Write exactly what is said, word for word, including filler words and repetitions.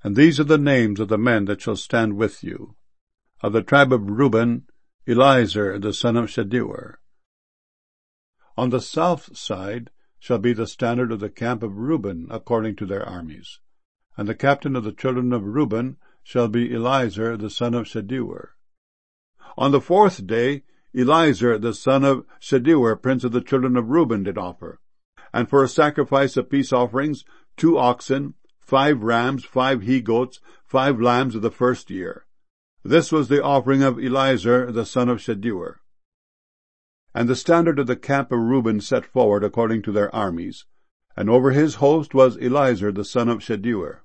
And these are the names of the men that shall stand with you. Of the tribe of Reuben, Elizur the son of Shedeur. On the south side shall be the standard of the camp of Reuben, according to their armies. And the captain of the children of Reuben shall be Elizur the son of Shedeur. On the fourth day Elizur the son of Shedeur, prince of the children of Reuben, did offer. And for a sacrifice of peace offerings, two oxen, five rams, five he-goats, five lambs of the first year. This was the offering of Elizur the son of Shedeur. And the standard of the camp of Reuben set forward according to their armies, and over his host was Elizur the son of Shedeur.